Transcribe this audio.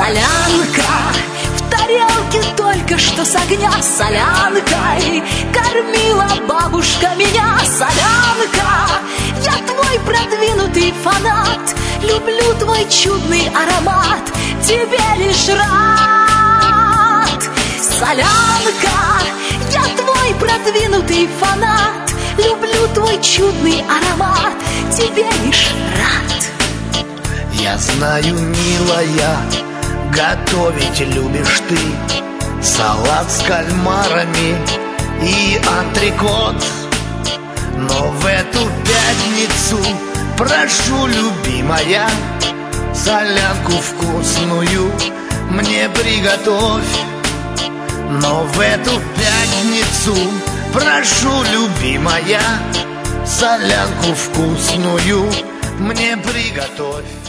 Солянка в тарелке только что с огня. Солянкой кормила бабушка меня. Солянка, я твой продвинутый фанат. Люблю твой чудный аромат, тебе лишь рад. Солянка, я твой продвинутый фанат. Люблю твой чудный аромат, тебе лишь рад. Я знаю, милая, готовить любишь ты салат с кальмарами и антрикот. Но в эту пятницу прошу, любимая, солянку вкусную мне приготовь. Но в эту пятницу прошу, любимая, солянку вкусную мне приготовь.